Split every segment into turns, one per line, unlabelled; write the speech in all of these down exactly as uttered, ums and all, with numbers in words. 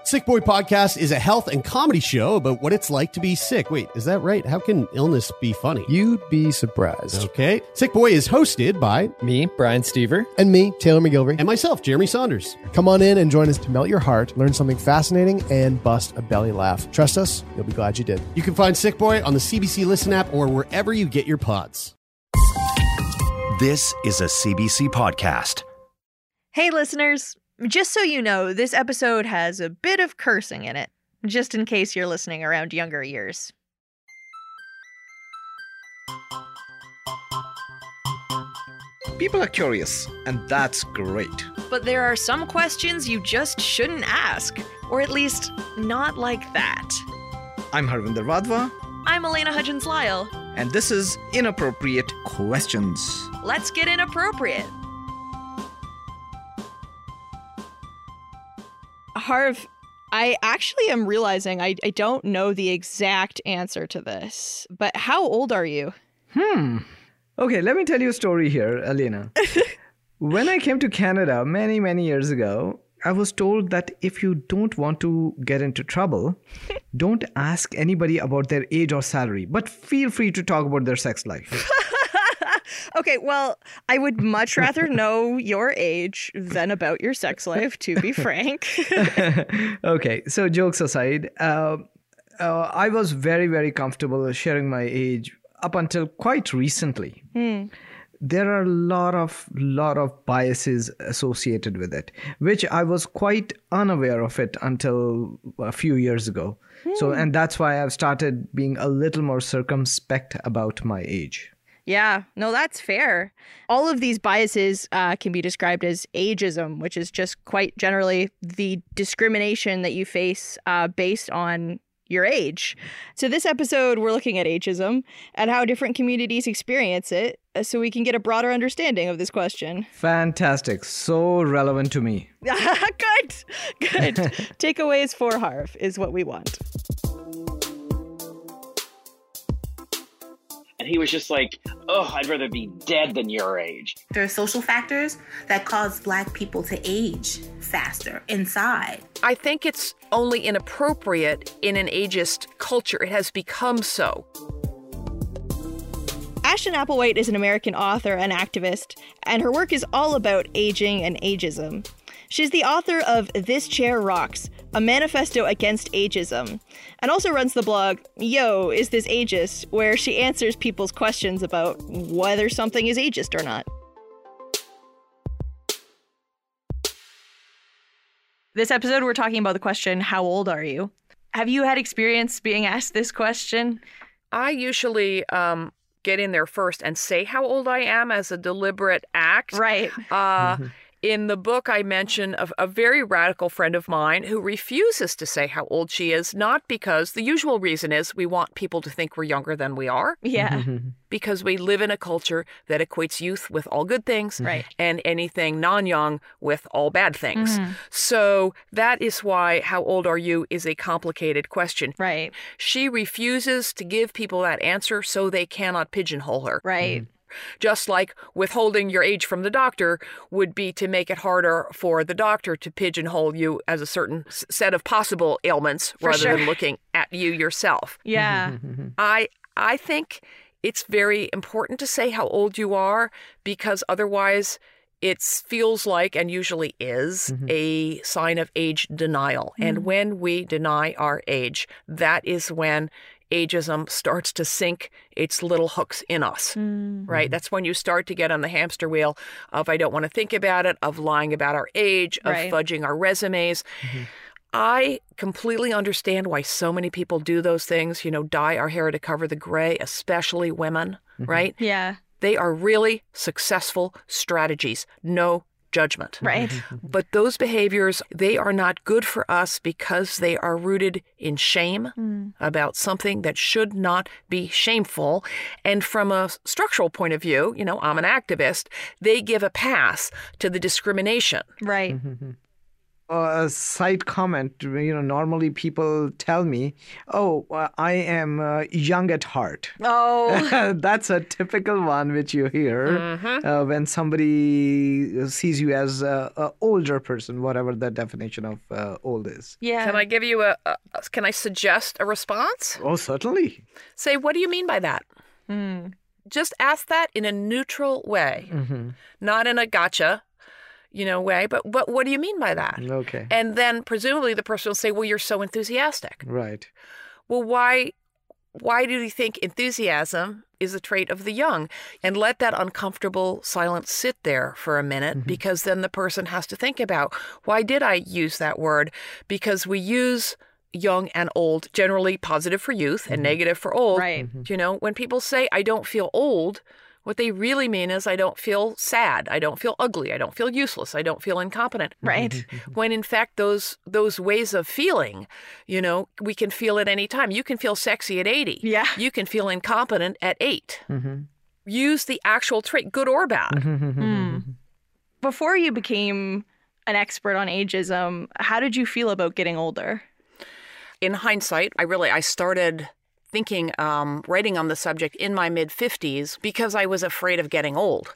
Sick Boy Podcast is a health and comedy show about what it's like to be sick. Wait, is that right? How can illness be funny?
You'd be surprised.
Okay. Sick Boy is hosted by
me, Brian Stever,
and me, Taylor McGilvery,
and myself, Jeremy Saunders.
Come on in and join us to melt your heart, learn something fascinating, and bust a belly laugh. Trust us, you'll be glad you did.
You can find Sick Boy on the C B C Listen app or wherever you get your pods.
This is a C B C podcast.
Hey, listeners. Just so you know, this episode has a bit of cursing in it, just in case you're listening around younger years.
People are curious, and that's great.
But there are some questions you just shouldn't ask, or at least not like that.
I'm Harvinder Vadva.
I'm Elena Hudgens-Lyle.
And this is Inappropriate Questions.
Let's get inappropriate. Harv, I actually am realizing I, I don't know the exact answer to this, but how old are you?
Hmm. Okay, let me tell you a story here, Elena. When I came to Canada many, many years ago, I was told that if you don't want to get into trouble, don't ask anybody about their age or salary, but feel free to talk about their sex life.
Okay, well, I would much rather know your age than about your sex life, to be frank.
Okay, so jokes aside, uh, uh, I was very, very comfortable sharing my age up until quite recently.
Hmm.
There are a lot of lot of biases associated with it, which I was quite unaware of it until a few years ago. Hmm. So, and that's why I've started being a little more circumspect about my age.
Yeah, no, that's fair. All of these biases uh, can be described as ageism, which is just quite generally the discrimination that you face uh, based on your age. So this episode, we're looking at ageism and how different communities experience it uh, so we can get a broader understanding of this question.
Fantastic. So relevant to me.
Good. Good. Takeaways for Harv is what we want.
And he was just like, oh, I'd rather be dead than your age.
There are social factors that cause Black people to age faster inside.
I think it's only inappropriate in an ageist culture. It has become so.
Ashton Applewhite is an American author and activist, and her work is all about aging and ageism. She's the author of This Chair Rocks, a manifesto against ageism, and also runs the blog Yo, Is This Ageist?, where she answers people's questions about whether something is ageist or not. This episode, we're talking about the question, how old are you? Have you had experience being asked this question?
I usually um, get in there first and say how old I am as a deliberate act.
Right.
Uh, In the book, I mention a, a very radical friend of mine who refuses to say how old she is, not because the usual reason is we want people to think we're younger than we are.
Yeah.
Because we live in a culture that equates youth with all good things,
right,
and anything non-young with all bad things.
Mm-hmm.
So that is why how old are you is a complicated question.
Right.
She refuses to give people that answer so they cannot pigeonhole her.
Right.
Mm-hmm. Just like withholding your age from the doctor would be to make it harder for the doctor to pigeonhole you as a certain s- set of possible ailments
For
rather
sure.
than looking at you yourself.
Yeah.
I I think it's very important to say how old you are, because otherwise it feels like, and usually is, mm-hmm. a sign of age denial. Mm-hmm. And when we deny our age, that is when ageism starts to sink its little hooks in us, mm. right? That's when you start to get on the hamster wheel of I don't want to think about it, of lying about our age, of
right.
fudging our resumes. Mm-hmm. I completely understand why so many people do those things, you know, dye our hair to cover the gray, especially women, mm-hmm. right?
Yeah.
They are really successful strategies. No judgment.
Right.
But those behaviors, they are not good for us because they are rooted in shame mm. about something that should not be shameful. And from a structural point of view, you know, I'm an activist, they give a pass to the discrimination.
Right.
a side comment, you know, normally people tell me, oh, uh, I am uh, young at heart.
Oh.
That's a typical one which you hear mm-hmm. uh, when somebody sees you as an older person, whatever the definition of uh, old is.
Yeah.
Can I give you a, a, can I suggest a response?
Oh, certainly.
Say, what do you mean by that?
Hmm.
Just ask that in a neutral way,
mm-hmm.
not in a gotcha, you know, way, but, but what do you mean by that?
Okay.
And then presumably the person will say, well, you're so enthusiastic.
Right.
Well, why, why do you think enthusiasm is a trait of the young? And let that uncomfortable silence sit there for a minute, mm-hmm. because then the person has to think about, why did I use that word? Because we use young and old, generally positive for youth and mm-hmm. negative for old.
Right.
Mm-hmm. You know, when people say, I don't feel old, what they really mean is I don't feel sad, I don't feel ugly, I don't feel useless, I don't feel incompetent.
Right.
When in fact those those ways of feeling, you know, we can feel at any time. You can feel sexy at eighty.
Yeah.
You can feel incompetent at eight.
Mm-hmm.
Use the actual trait, good or bad.
Mm. Before you became an expert on ageism, how did you feel about getting older?
In hindsight, I really, I started thinking, um, writing on the subject in my mid-fifties because I was afraid of getting old.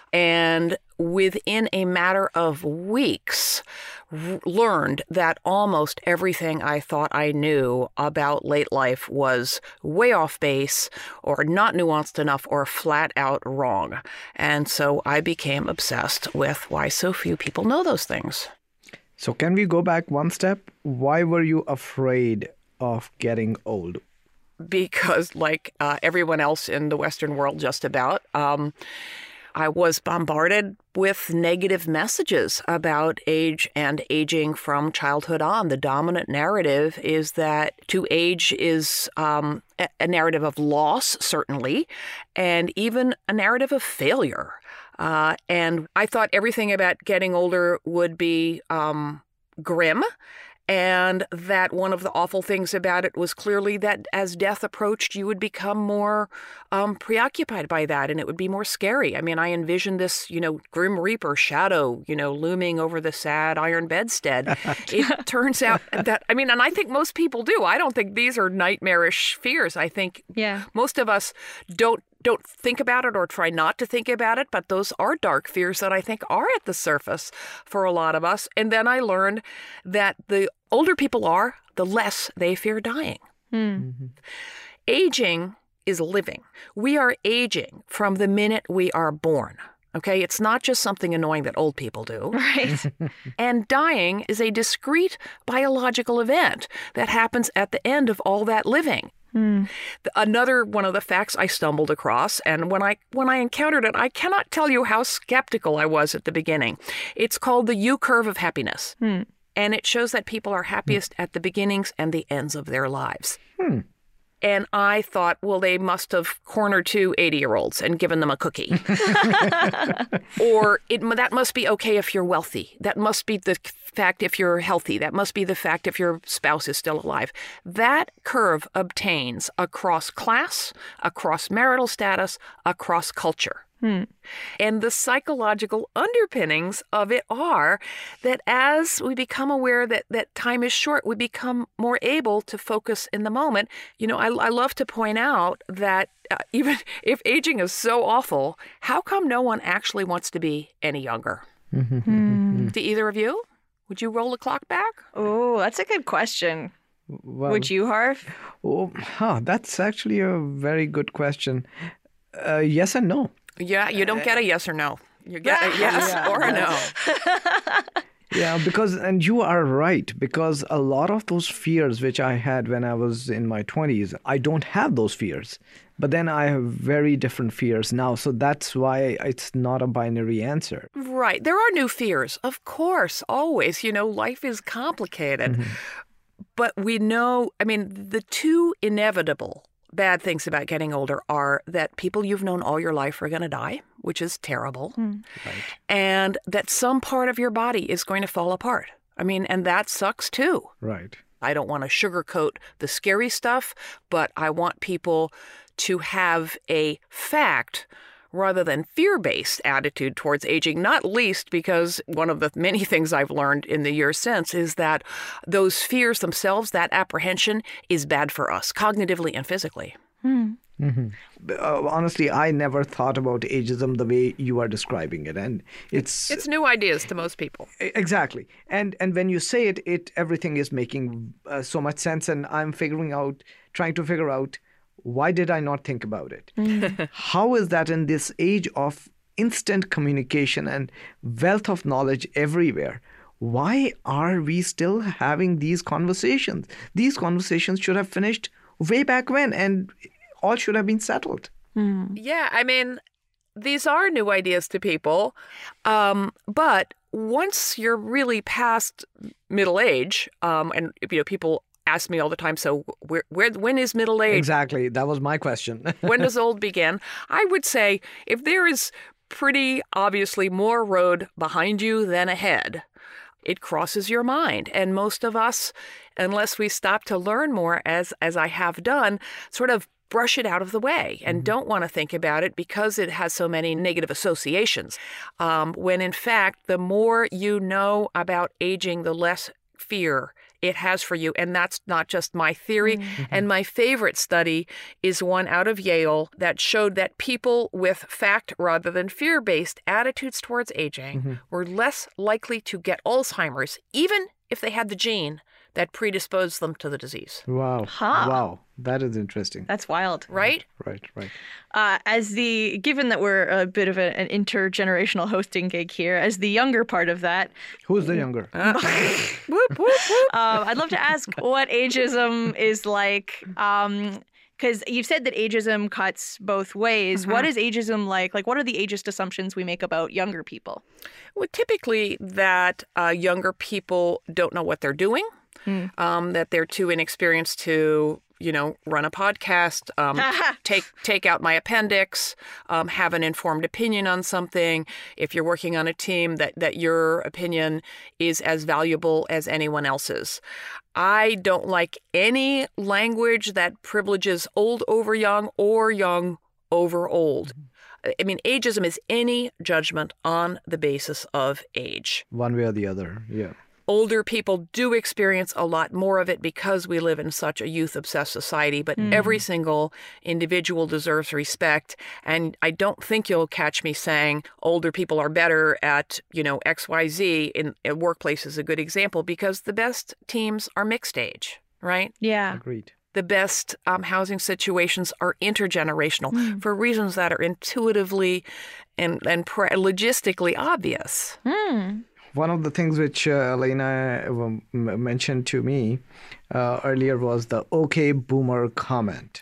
And within a matter of weeks, r- learned that almost everything I thought I knew about late life was way off base or not nuanced enough or flat out wrong. And so I became obsessed with why so few people know those things.
So can we go back one step? Why were you afraid of getting old?
Because like uh, everyone else in the Western world just about, um, I was bombarded with negative messages about age and aging from childhood on. The dominant narrative is that to age is um, a narrative of loss, certainly, and even a narrative of failure. Uh, and I thought everything about getting older would be um, grim, and that one of the awful things about it was clearly that as death approached, you would become more um, preoccupied by that, and it would be more scary. I mean, I envisioned this, you know, grim reaper shadow, you know, looming over the sad iron bedstead. It turns out that, I mean, and I think most people do. I don't think these are nightmarish fears. I think
yeah.
most of us don't don't think about it or try not to think about it, but those are dark fears that I think are at the surface for a lot of us. And then I learned that the older people are, the less they fear dying.
Hmm.
Mm-hmm.
Aging is living. We are aging from the minute we are born. Okay, it's not just something annoying that old people do.
Right.
And dying is a discrete biological event that happens at the end of all that living.
Hmm.
Another one of the facts I stumbled across, and when I when I encountered it, I cannot tell you how skeptical I was at the beginning. It's called the U-curve of happiness.
Hmm.
And it shows that people are happiest at the beginnings and the ends of their lives.
Hmm.
And I thought, well, they must have cornered two eighty-year-olds and given them a cookie. Or it, that must be okay if you're wealthy. That must be the fact if you're healthy. That must be the fact if your spouse is still alive. That curve obtains across class, across marital status, across culture.
Hmm.
And the psychological underpinnings of it are that as we become aware that, that time is short, we become more able to focus in the moment. You know, I, I love to point out that uh, even if aging is so awful, how come no one actually wants to be any younger?
Hmm.
Do either of you? Would you roll the clock back?
Oh, that's a good question.
Well,
Would you, Harv?
Oh, huh, that's actually a very good question. Uh, yes and no.
Yeah, you don't get a yes or no. You get a yes
Yeah,
or a no.
Yeah, because, and you are right, because a lot of those fears which I had when I was in my twenties, I don't have those fears. But then I have very different fears now. So that's why it's not a binary answer.
Right. There are new fears. Of course, always. You know, life is complicated.
Mm-hmm.
But we know, I mean, the two inevitable bad things about getting older are that people you've known all your life are going to die, which is terrible,
Mm.
Right.
and that some part of your body is going to fall apart. I mean, and that sucks too.
Right.
I don't want to sugarcoat the scary stuff, but I want people to have a fact rather than fear-based attitude towards aging, not least because one of the many things I've learned in the years since is that those fears themselves, that apprehension, is bad for us cognitively and physically.
Hmm.
Mm-hmm. Uh, honestly, I never thought about ageism the way you are describing it, and it's
it's new ideas to most people.
Exactly, and and when you say it, it everything is making uh, so much sense, and I'm figuring out, trying to figure out, why did I not think about it? Mm. How is that in this age of instant communication and wealth of knowledge everywhere? Why are we still having these conversations? These conversations should have finished way back when, and all should have been settled.
Mm. Yeah, I mean, these are new ideas to people. Um, but once you're really past middle age, um, and you know, people ask me all the time, so where, where, when is middle age?
Exactly, that was my question.
When does old begin? I would say if there is pretty obviously more road behind you than ahead, it crosses your mind. And most of us, unless we stop to learn more, as as I have done, sort of brush it out of the way and mm-hmm. don't want to think about it because it has so many negative associations. Um, when in fact, the more you know about aging, the less fear it has for you. And that's not just my theory. Mm-hmm. And my favorite study is one out of Yale that showed that people with fact rather than fear-based attitudes towards aging mm-hmm. were less likely to get Alzheimer's, even if they had the gene that predisposed them to the disease.
Wow.
Huh.
Wow. That is interesting.
That's wild.
Right?
Right, right.
Uh, as the, given that we're a bit of a, an intergenerational hosting gig here, as the younger part of that.
Who's the younger?
Uh, whoop, whoop, whoop. Um, I'd love to ask what ageism is like. Um, Because you've said that ageism cuts both ways. Mm-hmm. What is ageism like? Like, what are the ageist assumptions we make about younger people?
Well, typically that uh, younger people don't know what they're doing, mm. um, that they're too inexperienced to, you know, run a podcast, um, take take out my appendix, um, have an informed opinion on something. If you're working on a team, that, that your opinion is as valuable as anyone else's. I don't like any language that privileges old over young or young over old. I mean, ageism is any judgment on the basis of age.
One way or the other, yeah.
Older people do experience a lot more of it because we live in such a youth-obsessed society, but mm. every single individual deserves respect. And I don't think you'll catch me saying older people are better at, you know, X Y Z. In a workplace is a good example because the best teams are mixed age, right?
Yeah.
Agreed.
The best um, housing situations are intergenerational mm. for reasons that are intuitively and, and pra- logistically obvious.
Mm.
One of the things which uh, Elena uh, mentioned to me uh, earlier was the "okay, boomer" comment.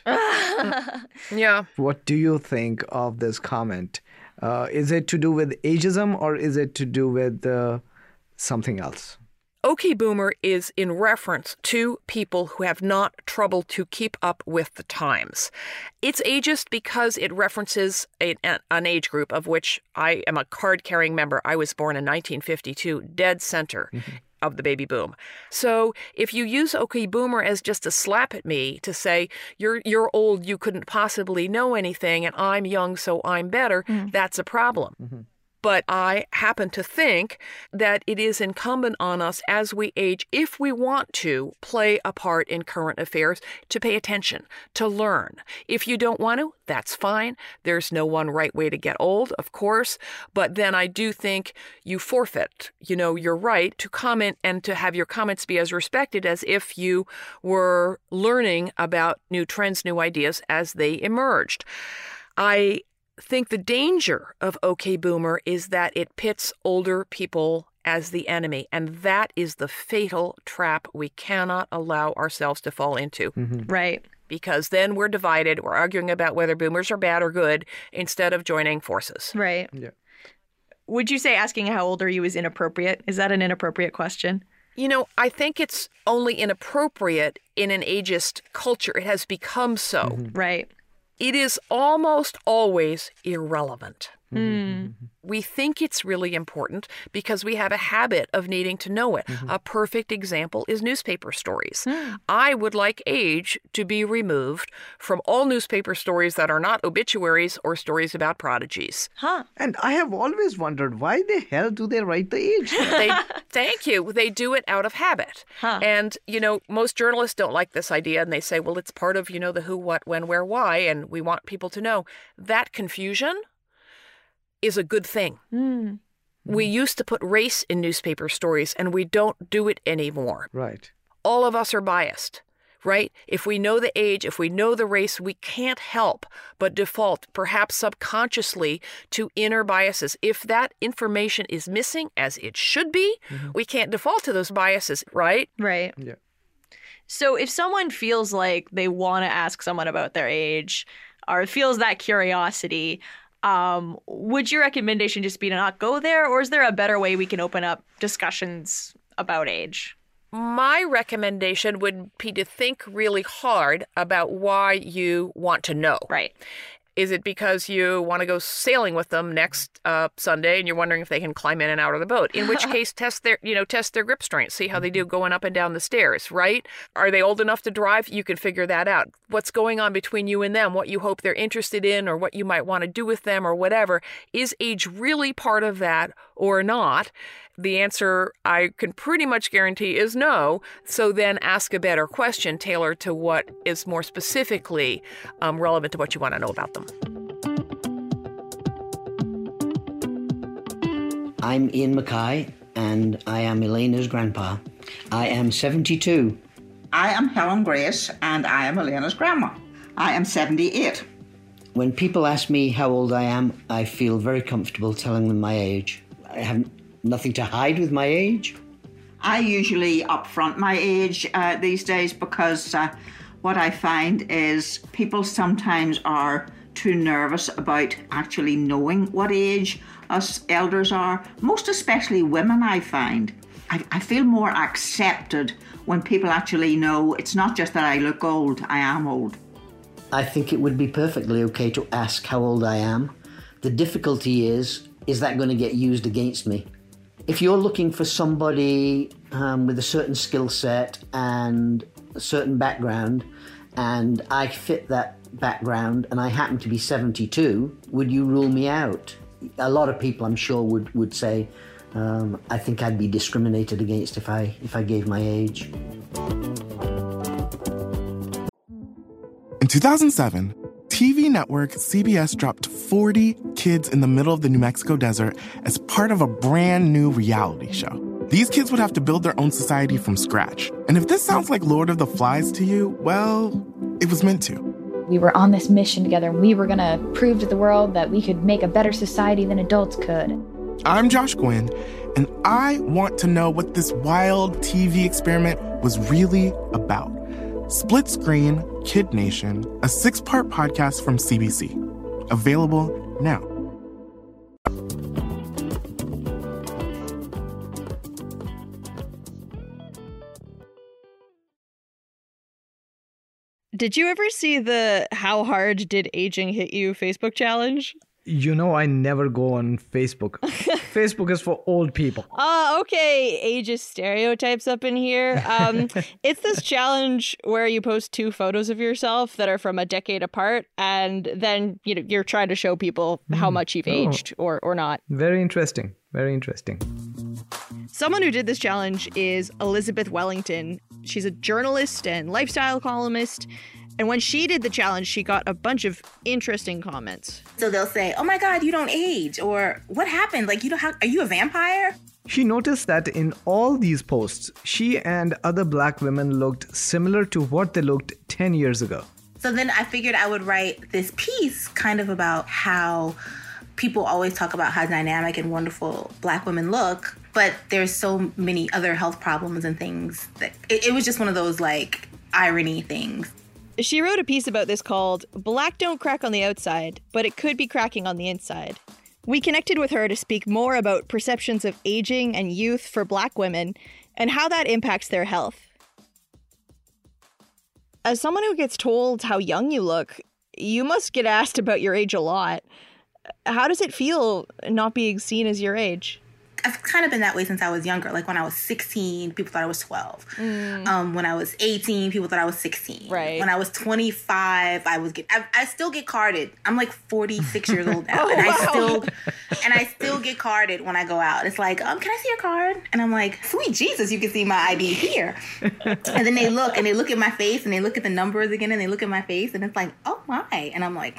Yeah.
What do you think of this comment? Uh, is it to do with ageism or is it to do with uh, something else?
Okay, boomer is in reference to people who have not trouble to keep up with the times. It's ageist because it references a, an age group of which I am a card-carrying member. I was born in nineteen fifty-two, dead center mm-hmm. of the baby boom. So if you use okay, boomer as just a slap at me to say, you're you're old, you couldn't possibly know anything, and I'm young, so I'm better, mm-hmm. that's a problem. Mm-hmm. But I happen to think that it is incumbent on us as we age, if we want to play a part in current affairs, to pay attention, to learn. If you don't want to, that's fine. There's no one right way to get old, of course. But then I do think you forfeit, you know, your right to comment and to have your comments be as respected as if you were learning about new trends, new ideas as they emerged. I think the danger of OK Boomer is that it pits older people as the enemy, and that is the fatal trap we cannot allow ourselves to fall into.
Mm-hmm. Right.
Because then we're divided, we're arguing about whether boomers are bad or good instead of joining forces.
Right.
Yeah.
Would you say asking how old are you is inappropriate? Is that an inappropriate question?
You know, I think it's only inappropriate in an ageist culture. It has become so.
Mm-hmm. Right.
It is almost always irrelevant.
Mm.
We think it's really important because we have a habit of needing to know it. Mm-hmm. A perfect example is newspaper stories. Mm. I would like age to be removed from all newspaper stories that are not obituaries or stories about prodigies.
Huh. And I have always wondered, why the hell do they write the age?
they, thank you. They do it out of habit. Huh. And, you know, most journalists don't like this idea, and they say, well, it's part of, you know, the who, what, when, where, why, and we want people to know. That confusion is a good thing. Mm. We used to put race in newspaper stories, and we don't do it anymore.
Right.
All of us are biased, right? If we know the age, if we know the race, we can't help but default, perhaps subconsciously, to inner biases. If that information is missing, as it should be, mm-hmm. we can't default to those biases, right?
Right.
Yeah.
So if someone feels like they want to ask someone about their age, or feels that curiosity, Um, would your recommendation just be to not go there, or is there a better way we can open up discussions about age?
My recommendation would be to think really hard about why you want to know.
Right.
Is it because you want to go sailing with them next uh, Sunday and you're wondering if they can climb in and out of the boat? In which case, test their, you know, test their grip strength, see how they do going up and down the stairs, right? Are they old enough to drive? You can figure that out. What's going on between you and them, what you hope they're interested in or what you might want to do with them or whatever. Is age really part of that or not? The answer I can pretty much guarantee is no. So then ask a better question tailored to what is more specifically um, relevant to what you want to know about them.
I'm Ian Mackay, and I am Elena's grandpa. I am seventy-two.
I am Helen Grace, and I am Elena's grandma. I am seventy-eight.
When people ask me how old I am, I feel very comfortable telling them my age. I have nothing to hide with my age.
I usually upfront my age uh, these days because uh, what I find is people sometimes are too nervous about actually knowing what age us elders are. Most especially women, I find. I, I feel more accepted when people actually know it's not just that I look old, I am old.
I think it would be perfectly okay to ask how old I am. The difficulty is, is that going to get used against me? If you're looking for somebody um, with a certain skill set and a certain background, and I fit that background and I happen to be seventy-two, would you rule me out? A lot of people, I'm sure, would, would say, um, I think I'd be discriminated against if I, if I gave my age.
In two thousand seven, T V network C B S dropped forty kids in the middle of the New Mexico desert as part of a brand new reality show. These kids would have to build their own society from scratch. And if this sounds like Lord of the Flies to you, well, it was meant to.
We were on this mission together, and we were going to prove to the world that we could make a better society than adults could.
I'm Josh Gwynn, and I want to know what this wild T V experiment was really about. Split Screen, Kid Nation, a six-part podcast from C B C. Available now.
Did you ever see the How Hard Did Aging Hit You Facebook challenge?
You know, I never go on Facebook. Facebook is for old people.
Oh, okay. Ageist stereotypes up in here. Um, it's this challenge where you post two photos of yourself that are from a decade apart, and then you know you're trying to show people mm. how much you've oh. aged or, or not.
Very interesting. Very interesting.
Someone who did this challenge is Elizabeth Wellington. She's a journalist and lifestyle columnist. And when she did the challenge, she got a bunch of interesting comments.
So they'll say, oh my God, you don't age. Or what happened? Like, you don't have, are you a vampire?
She noticed that in all these posts, she and other black women looked similar to what they looked ten years ago.
So then I figured I would write this piece kind of about how people always talk about how dynamic and wonderful black women look, but there's so many other health problems and things that it, it was just one of those like irony things.
She wrote a piece about this called Black Don't Crack on the Outside, but it could be cracking on the inside. We connected with her to speak more about perceptions of aging and youth for black women and how that impacts their health. As someone who gets told how young you look, you must get asked about your age a lot. how does it feel not being seen as your age?
I've kind of been that way since I was younger. Like when I was sixteen, people thought I was twelve. Mm. Um, when I was eighteen, people thought I was sixteen.
Right.
When I was twenty-five, I was get. I, I still get carded. I'm like forty-six years old now,
oh,
and
wow.
I still and I still get carded when I go out. It's like, um, can I see your card? And I'm like, sweet Jesus, you can see my I D here. And then they look and they look at my face and they look at the numbers again and they look at my face and it's like, oh my, and I'm like.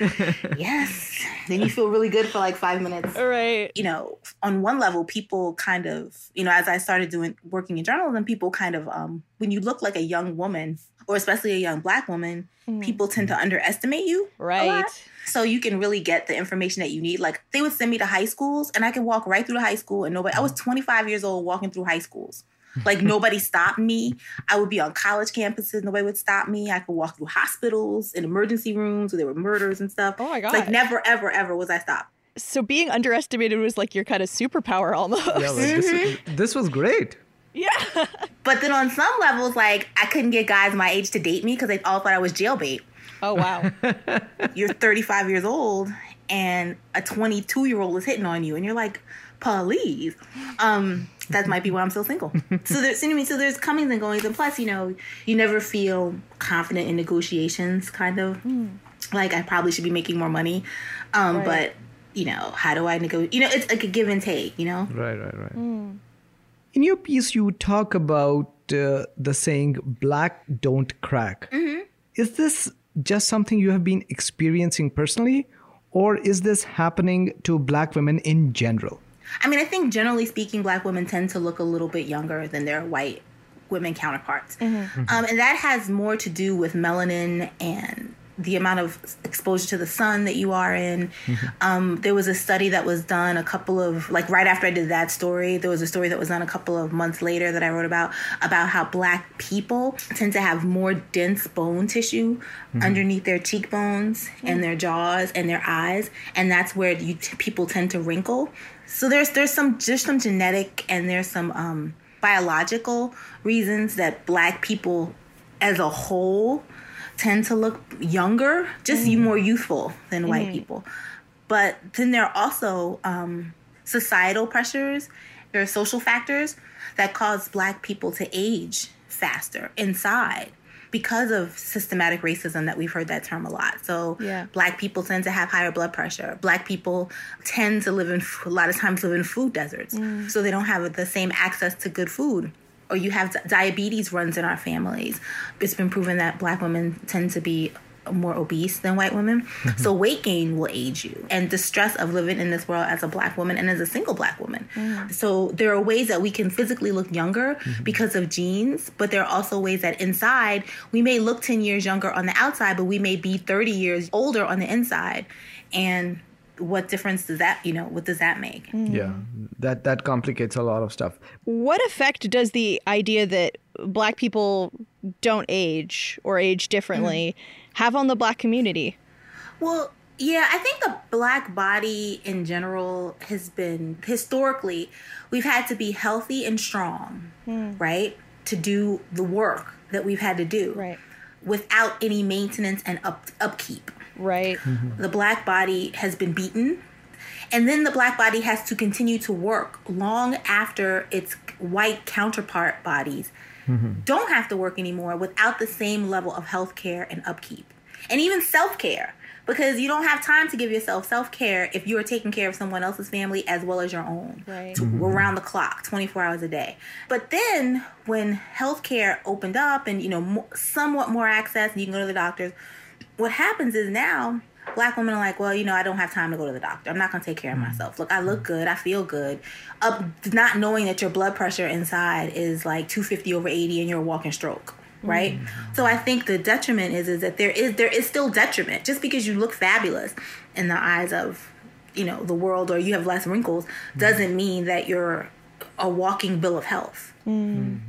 Yes. Then you feel really good for like five minutes.
All right.
You know, on one level, people kind of, you know, as I started doing working in journalism, people kind of, um, when you look like a young woman, or especially a young Black woman, mm. people tend to underestimate you.
Right.
So you can really get the information that you need. Like they would send me to high schools and I could walk right through the high school and nobody, I was twenty-five years old walking through high schools. Like nobody stopped me. I would be on college campuses. Nobody would stop me. I could walk through hospitals and emergency rooms where there were murders and stuff.
Oh my God.
Like never, ever, ever was I stopped.
So being underestimated was like your kind of superpower almost.
Yeah, like this, this was great.
Yeah.
But then on some levels, like I couldn't get guys my age to date me because they all thought I was jailbait.
Oh, wow.
You're thirty-five years old and a twenty-two-year-old is hitting on you and you're like, please. Um, that might be why I'm still single. So there's, you know, so there's comings and goings. And plus, you know, you never feel confident in negotiations, kind of. Mm. Like, I probably should be making more money. Um, right. But, you know, how do I negotiate? You know, it's like a give and take, you know?
Right, right, right. Mm. In your piece, you talk about uh, the saying, Black don't crack. Mm-hmm. Is this just something you have been experiencing personally? Or is this happening to Black women in general?
I mean, I think generally speaking, Black women tend to look a little bit younger than their white women counterparts. Mm-hmm. Mm-hmm. Um, and that has more to do with melanin and the amount of exposure to the sun that you are in. Mm-hmm. Um, there was a study that was done a couple of, like right after I did that story, there was a story that was done a couple of months later that I wrote about, about how Black people tend to have more dense bone tissue mm-hmm. underneath their cheekbones mm-hmm. and their jaws and their eyes. And that's where you t- people tend to wrinkle. So there's there's some there's some genetic and there's some um, biological reasons that Black people as a whole tend to look younger, just mm. more youthful than mm. white people. But then there are also um, societal pressures, there are social factors that cause Black people to age faster inside because of systematic racism that we've heard that term a lot. So yeah. Black people tend to have higher blood pressure. Black people tend to live in, a lot of times live in food deserts. Mm. So they don't have the same access to good food. Or you have diabetes runs in our families. It's been proven that Black women tend to be more obese than white women. Mm-hmm. So weight gain will age you. And the stress of living in this world as a Black woman and as a single Black woman. Mm. So there are ways that we can physically look younger mm-hmm. because of genes, but there are also ways that inside we may look ten years younger on the outside, but we may be thirty years older on the inside. And what difference does that, you know, what does that make?
Mm. Yeah, that, that complicates a lot of stuff.
What effect does the idea that Black people don't age or age differently mm. have on the Black community?
Well, yeah, I think the Black body in general has been, historically, we've had to be healthy and strong, mm. right? To do the work that we've had to do.
Right.
Without any maintenance and up, upkeep.
Right.
Mm-hmm. The Black body has been beaten. And then the Black body has to continue to work long after its white counterpart bodies mm-hmm. don't have to work anymore without the same level of health care and upkeep. And even self-care. Because you don't have time to give yourself self-care if you are taking care of someone else's family as well as your own.
Right.
To, mm-hmm. around the clock, twenty-four hours a day. But then when healthcare opened up and, you know, more, somewhat more access and you can go to the doctors, what happens is now Black women are like, well, you know, I don't have time to go to the doctor. I'm not going to take care of myself. Look, I look good. I feel good. Up, not knowing that your blood pressure inside is like two fifty over eighty and you're a walking stroke. Right. Mm-hmm. So I think the detriment is, is that there is there is still detriment. Just because you look fabulous in the eyes of, you know, the world or you have less wrinkles mm-hmm. doesn't mean that you're a walking bill of health.
Mm.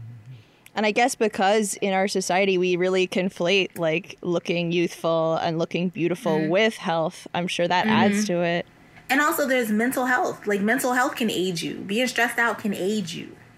And I guess because in our society we really conflate like looking youthful and looking beautiful mm. with health, I'm sure that mm-hmm. adds to it. And
also there's mental health. Like mental health can age you. Being stressed out can age you.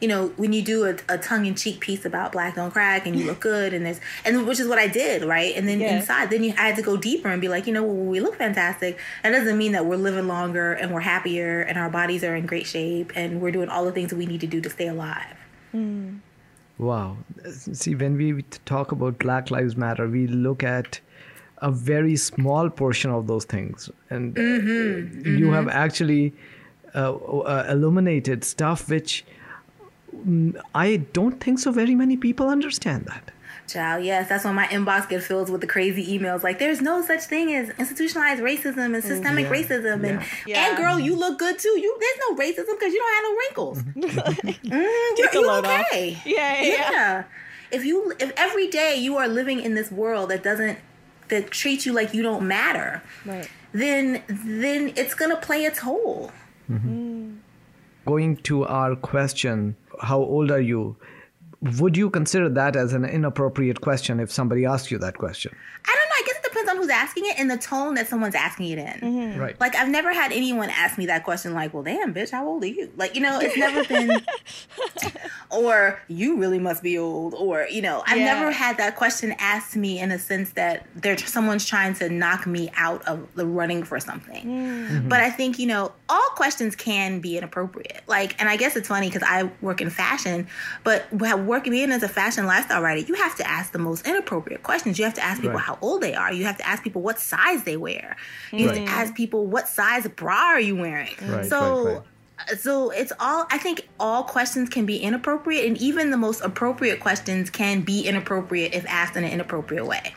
you know, when you do a, a tongue-in-cheek piece about Black Don't Crack and you look good and there's, and which is what I did, right? And then
Yeah.
inside, then you I had to go deeper and be like, you know, well, we look fantastic. That doesn't mean that we're living longer and we're happier and our bodies are in great shape and we're doing all the things that we need to do to stay alive.
Mm.
Wow. See, when we talk about Black Lives Matter, we look at a very small portion of those things. And
Mm-hmm.
you
Mm-hmm.
have actually uh, uh, illuminated stuff which mm, I don't think so very many people understand that.
Child, yes, that's when my inbox gets filled with the crazy emails. Like, there's no such thing as institutionalized racism and systemic
Yeah.
racism, and
Yeah.
and girl, you look good too. You there's no racism because you don't have no wrinkles. mm,
Take a
you're
load off.
okay.
Yeah, yeah, yeah.
If you if every day you are living in this world that doesn't that treats you like you don't matter,
Right.
then then it's gonna play a toll.
Going to our question, how old are you? Would you consider that as an inappropriate question if somebody asked you that question?
I don't know. I guess it depends on who's asking it and the tone that someone's asking it in.
Right.
Like, I've never had anyone ask me that question like, well, damn, bitch, how old are you? Like, you know, it's never been, or you really must be old, or, you know, I've
Yeah.
never had that question asked to me in a sense that they're, someone's trying to knock me out of the running for something.
Mm.
But I think, you know, all questions can be inappropriate. Like, and I guess it's funny because I work in fashion, but working being as a fashion lifestyle writer, you have to ask the most inappropriate questions. You have to ask people
Right.
how old they are. You have to ask people what size they wear. You have
Right.
to ask people what size bra are you wearing.
Right,
so,
right, right.
so it's all. I think all questions can be inappropriate, and even the most appropriate questions can be inappropriate if asked in an inappropriate way.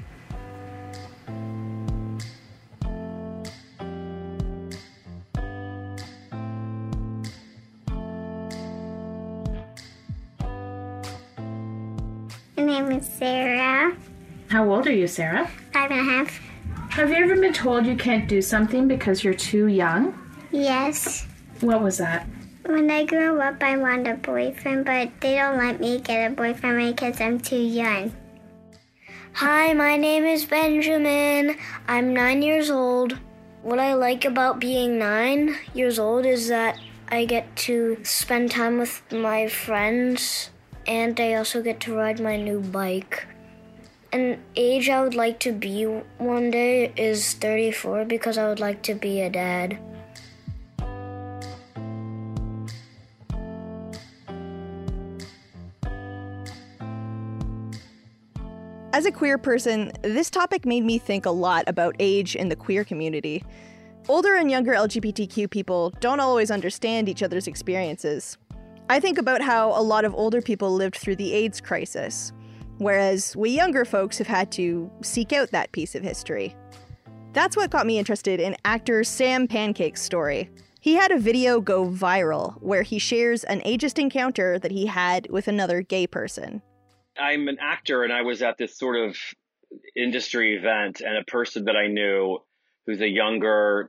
My name is Sarah.
How old are you, Sarah?
Five and a half.
Have you ever been told you can't do something because you're too young?
Yes.
What was that?
When I grow up, I want a boyfriend, but they don't let me get a boyfriend because I'm too young.
Hi, my name is Benjamin. I'm nine years old. What I like about being nine years old is that I get to spend time with my friends, and I also get to ride my new bike. An age I would like to be one day is thirty-four because I would like to be a dad.
As a queer person, this topic made me think a lot about age in the queer community. Older and younger L G B T Q people don't always understand each other's experiences. I think about how a lot of older people lived through the AIDS crisis, whereas we younger folks have had to seek out that piece of history. That's what got me interested in actor Sam Pancake's story. He had a video go viral where he shares an ageist encounter that he had with another gay person.
I'm an actor, and I was at this sort of industry event, and a person that I knew who's a younger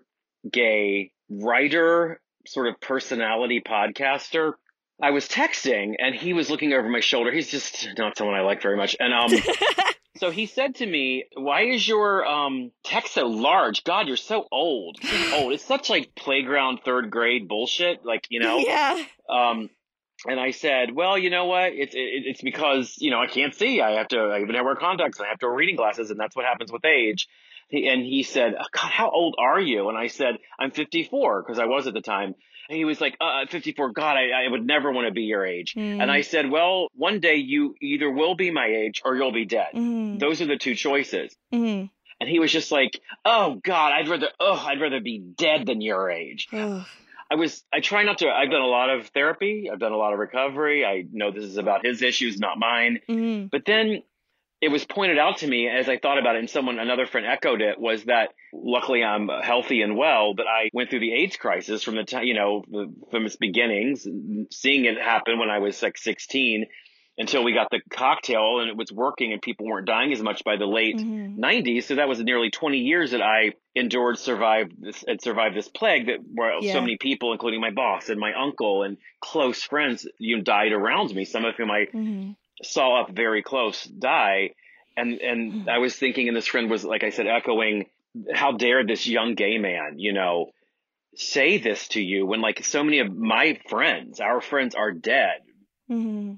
gay writer, sort of personality podcaster, I was texting, and he was looking over my shoulder. He's just not someone I like very much. And um, so he said to me, why is your um text so large? God, you're so old. So old. It's such like playground third grade bullshit. Like, you know?
Yeah.
Um, and I said, well, you know what? It's it, it's because, you know, I can't see. I have to, I even have to wear contacts, and I have to wear reading glasses, and that's what happens with age. He, and he said, oh, God, how old are you? And I said, I'm fifty-four, because I was at the time. And he was like, uh, fifty-four, God, I, I would never want to be your age.
Mm.
And I said, well, one day you either will be my age or you'll be dead.
Mm.
Those are the two choices.
Mm.
And he was just like, oh, God, I'd rather, oh, I'd rather be dead than your age. I was, I try not to, I've done a lot of therapy. I've done a lot of recovery. I know this is about his issues, not mine.
Mm.
But then it was pointed out to me as I thought about it, and someone, another friend echoed it, was that luckily I'm healthy and well, but I went through the AIDS crisis from the time, you know, the, from its beginnings, seeing it happen when I was like sixteen until we got the cocktail and it was working and people weren't dying as much by the late
Mm-hmm.
nineties. So that was nearly twenty years that I endured, survived this, and survived this plague that where
Yeah.
so many people, including my boss and my uncle and close friends, you know, died around me, some of whom I
Mm-hmm.
saw up very close die. And, and I was thinking, and this friend was, like I said, echoing, how dare this young gay man, you know, say this to you when like so many of my friends, our friends are dead.
Mm-hmm.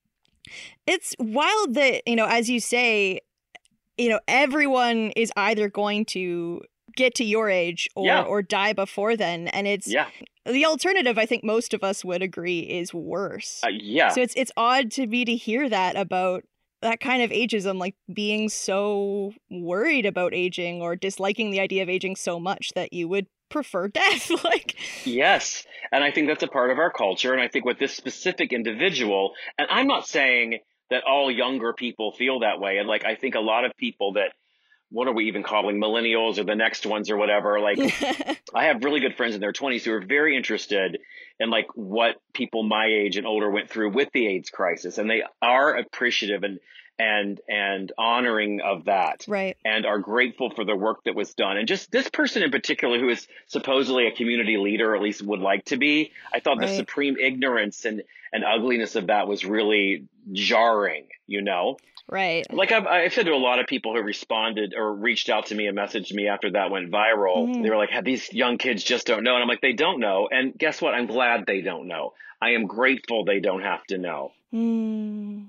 It's wild that, you know, as you say, you know, everyone is either going to get to your age or,
Yeah.
or die before then. And it's
Yeah.
the alternative, I think most of us would agree, is worse.
Uh, yeah.
So it's it's odd to me to hear that about that kind of ageism, like being so worried about aging or disliking the idea of aging so much that you would prefer death. Like,
Yes. And I think that's a part of our culture. And I think with this specific individual, and I'm not saying that all younger people feel that way. And like, I think a lot of people that, what are we even calling millennials or the next ones or whatever? Like, I have really good friends in their twenties who are very interested in like what people my age and older went through with the AIDS crisis. And they are appreciative and and and honoring of that,
right?
And are grateful for the work that was done. And just this person in particular, who is supposedly a community leader, or at least would like to be, I thought
Right.
the supreme ignorance and and ugliness of that was really jarring, you know?
Right.
Like I've, I've said to a lot of people who responded or reached out to me and messaged me after that went viral,
Mhm.
they were like, these young kids just don't know. And I'm like, they don't know. And guess what? I'm glad they don't know. I am grateful they don't have to know.
Hmm.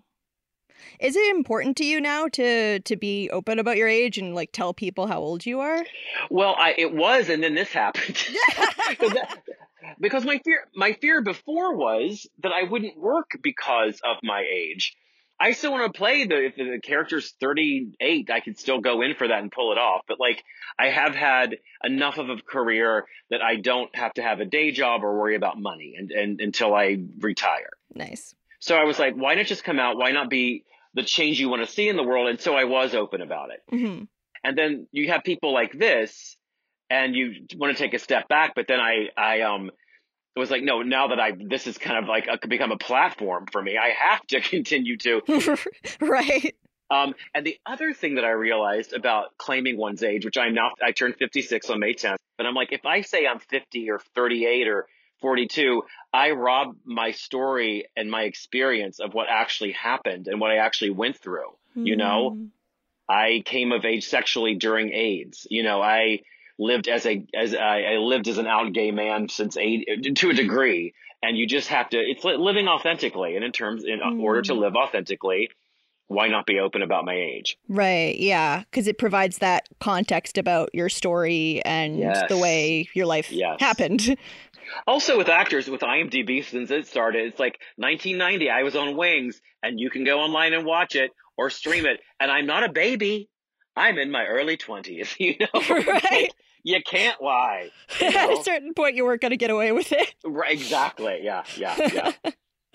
Is it important to you now to to be open about your age and like tell people how old you are?
Well, I, it was, and then this happened. 'Cause that- because my fear, my fear before was that I wouldn't work because of my age. I still want to play the, if the character's thirty-eight, I could still go in for that and pull it off. But like, I have had enough of a career that I don't have to have a day job or worry about money and, and until I retire.
Nice.
So I was like, why not just come out? Why not be the change you want to see in the world? And so I was open about it.
Mm-hmm.
And then you have people like this, and you want to take a step back. But then I, I, um, it was like, no, now that I, this is kind of like a, become a platform for me, I have to continue to.
Right.
Um, and the other thing that I realized about claiming one's age, which I'm now, I turned fifty-six on May tenth, but I'm like, if I say I'm fifty or thirty-eight or forty-two, I rob my story and my experience of what actually happened and what I actually went through. You know, I came of age sexually during AIDS. You know, I lived as a, as I, I lived as an out gay man since eight, to a degree. And you just have to, it's like living authentically. And in terms, in
Mm.
order to live authentically, why not be open about my age?
Right. Yeah. Because it provides that context about your story and
Yes.
the way your life
Yes.
happened.
Also with actors, with IMDb, since it started, it's like nineteen ninety, I was on Wings, and you can go online and watch it or stream it. And I'm not a baby. I'm in my early twenties, you know?
Right.
Like, you can't lie. You
At
know?
a certain point, you weren't going to get away with it.
Right, exactly. Yeah, yeah, yeah.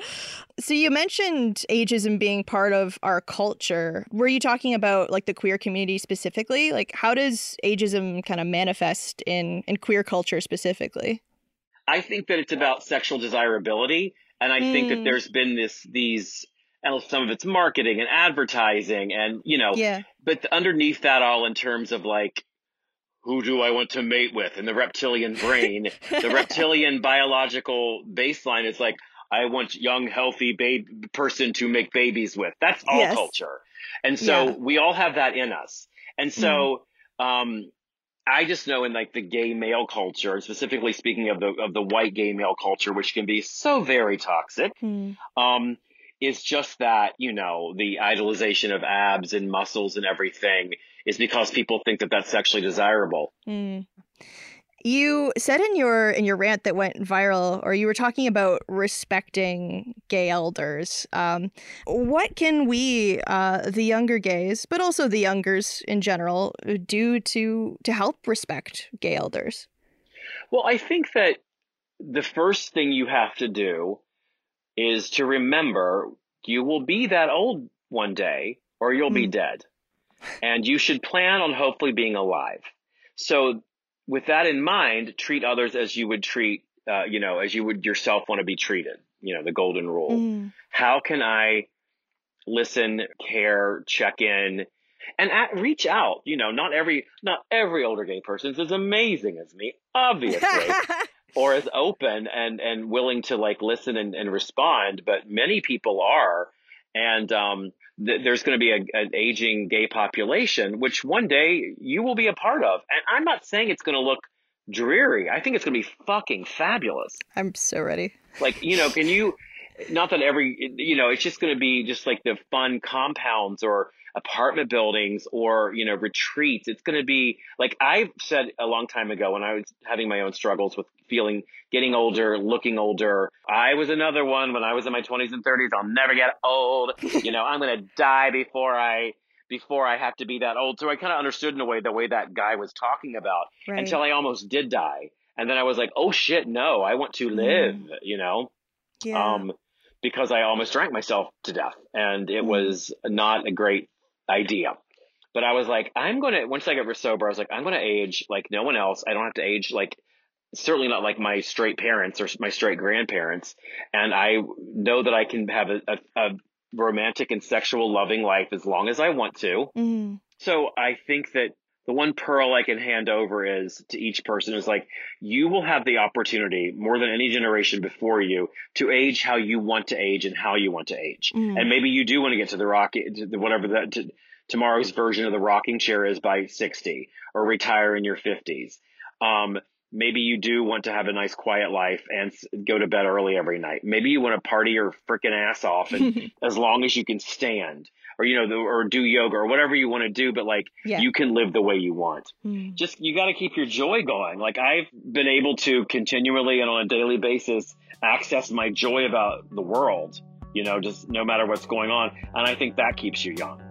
So you mentioned ageism being part of our culture. Were you talking about like the queer community specifically? Like how does ageism kind of manifest in, in queer culture specifically?
I think that it's about sexual desirability. And I think that
Mm.
there's been this, these, and some of it's marketing and advertising and, you know,
Yeah.
but underneath that all in terms of like, who do I want to mate with? And the reptilian brain, the reptilian biological baseline is like, I want young, healthy baby person to make babies with. That's all
Yes.
culture. And so
Yeah.
we all have that in us. And so, um, I just know in like the gay male culture, specifically speaking of the, of the white gay male culture, which can be so very toxic,
Hmm.
um, is just that, you know, the idolization of abs and muscles and everything is because people think that that's sexually desirable.
Mm. You said in your in your rant that went viral, or you were talking about respecting gay elders. Um, what can we, uh, the younger gays, but also the youngers in general, do to to help respect gay elders?
Well, I think that the first thing you have to do is to remember you will be that old one day or you'll be dead. And you should plan on hopefully being alive. So with that in mind, treat others as you would treat, uh, you know, as you would yourself want to be treated, you know, the golden rule.
Mm.
How can I listen, care, check in, and at, reach out? You know, not every, not every older gay person is as amazing as me, obviously, or as open and, and willing to like listen and, and respond, but many people are. And, um, th- there's going to be a, an aging gay population, which one day you will be a part of. And I'm not saying it's going to look dreary. I think it's going to be fucking fabulous.
I'm so ready.
Like, you know, can you, not that every, you know, it's just going to be just like the fun compounds or apartment buildings or, you know, retreats. It's going to be like I've said a long time ago when I was having my own struggles with feeling, getting older, looking older. I was another one when I was in my twenties and thirties. I'll never get old. You know, I'm going to die before I, before I have to be that old. So I kind of understood in a way the way that guy was talking about
Right.
until I almost did die. And then I was like, oh shit, no, I want to live, mm. you know?
Yeah.
Um, because I almost drank myself to death and it was not a great idea. But I was like, I'm going to, once I got sober, I was like, I'm going to age like no one else. I don't have to age like, certainly not like my straight parents or my straight grandparents. And I know that I can have a, a, a romantic and sexual loving life as long as I want to.
Mm.
So I think that the one pearl I can hand over is to each person is like, you will have the opportunity more than any generation before you to age how you want to age and how you want to age.
Mm.
And maybe you do want to get to the rock, to the, whatever that to, tomorrow's version of the rocking chair is by sixty or retire in your fifties. Um, maybe you do want to have a nice quiet life and go to bed early every night. Maybe you want to party your freaking ass off and as long as you can stand. Or, you know, or do yoga or whatever you want to do, but like
Yeah.
you can live the way you want.
Mm.
Just, you got to keep your joy going. Like I've been able to continually and on a daily basis access my joy about the world, you know, just no matter what's going on. And I think that keeps you young.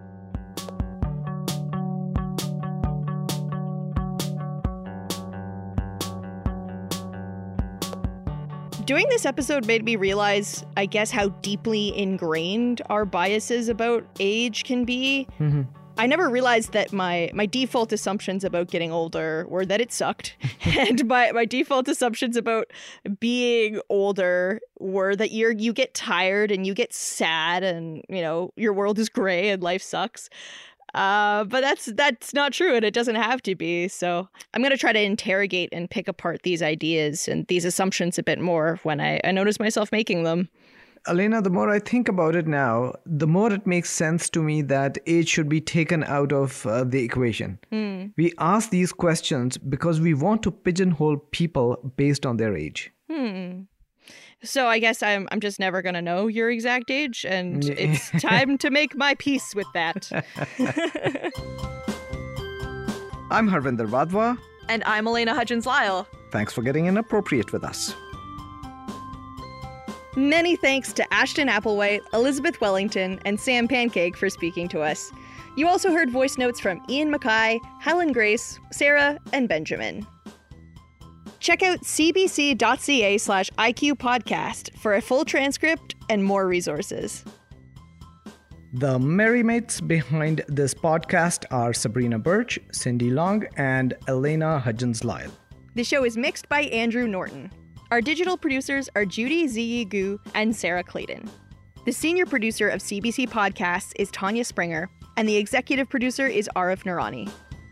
Doing this episode made me realize, I guess, how deeply ingrained our biases about age can be.
Mm-hmm.
I never realized that my, my default assumptions about getting older were that it sucked. And my, my default assumptions about being older were that you're you get tired and you get sad and, you know, your world is gray and life sucks. Uh, but that's that's not true, and it doesn't have to be. So I'm going to try to interrogate and pick apart these ideas and these assumptions a bit more when I, I notice myself making them.
Elena, the more I think about it now, the more it makes sense to me that age should be taken out of uh, the equation.
Hmm.
We ask these questions because we want to pigeonhole people based on their age.
Hmm. So I guess I'm I'm just never going to know your exact age, and
Yeah.
it's time to make my peace with that.
I'm Harvinder Wadhwa.
And I'm Elena Hudgens-Lyle.
Thanks for getting inappropriate with us.
Many thanks to Ashton Applewhite, Elizabeth Wellington, and Sam Pancake for speaking to us. You also heard voice notes from Ian Mackay, Helen Grace, Sarah, and Benjamin. Check out cbc.ca slash IQ podcast for a full transcript and more resources.
The Merrymates behind this podcast are Sabrina Birch, Cindy Long, and Elena Hudgens-Lyle.
The show is mixed by Andrew Norton. Our digital producers are Judy Ziyi-Gu and Sarah Clayton. The senior producer of C B C Podcasts is Tanya Springer, and the executive producer is Arif Nurani.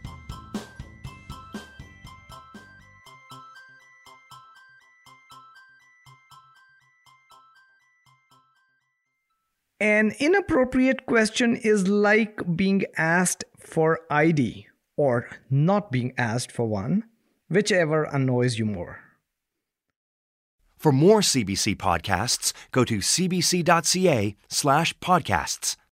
An inappropriate question is like being asked for I D or not being asked for one, whichever annoys you more.
For more C B C podcasts, go to cbc.ca slash podcasts.